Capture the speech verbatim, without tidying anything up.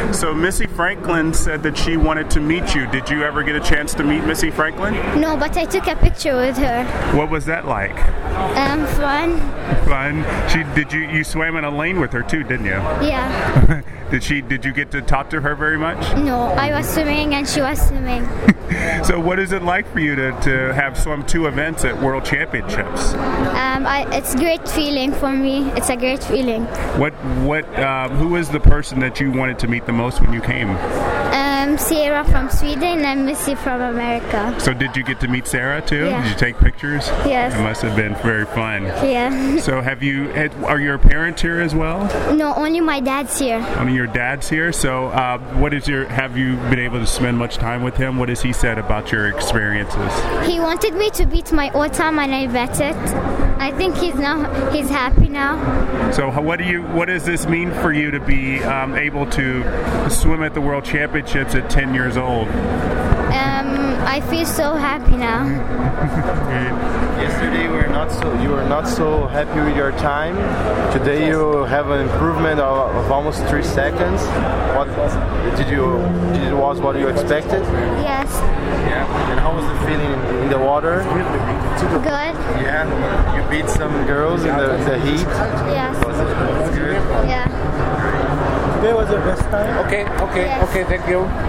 So Missy Franklin said that she wanted to meet you. Did you ever get a chance to meet Missy Franklin? No, but I took a picture with her. What was that like? Um, fun. Fun. She did you you swam in a lane with her too, didn't you? Yeah. Did she did you get to talk to her very much? No, I was swimming and she was swimming. So what is it like for you to, to have swum two events at World Championships? Um, I, it's a great feeling for me. It's a great feeling. What what um, who was the person that you wanted to meet the most when you came? Um, Sarah from Sweden and Missy from America. So did you get to meet Sarah too? Yeah. Did you take pictures? Yes. It must have been very fun. Yeah. So have you? had- Are your parents here as well? No, only my dad's here. Only your dad's here. So uh, what is your? Have you been able to spend much time with him? What has he said about your experiences? He wanted me to beat my old time and I bet it. I think he's now he's happy now. So how- what do you? What does this mean for you to be um, able to swim at the World Championships at ten years old? Um, I feel so happy now. Yesterday you were not so you were not so happy with your time. Today you have an improvement of, of almost three seconds. What did you did it was what you expected? Yes. Yeah. And how was the feeling in, in the water? Good. Yeah. You beat some girls in the, in the heat. Yes. Was it was good? Yeah. Today was the best time. Okay, okay, Yes. okay, thank you.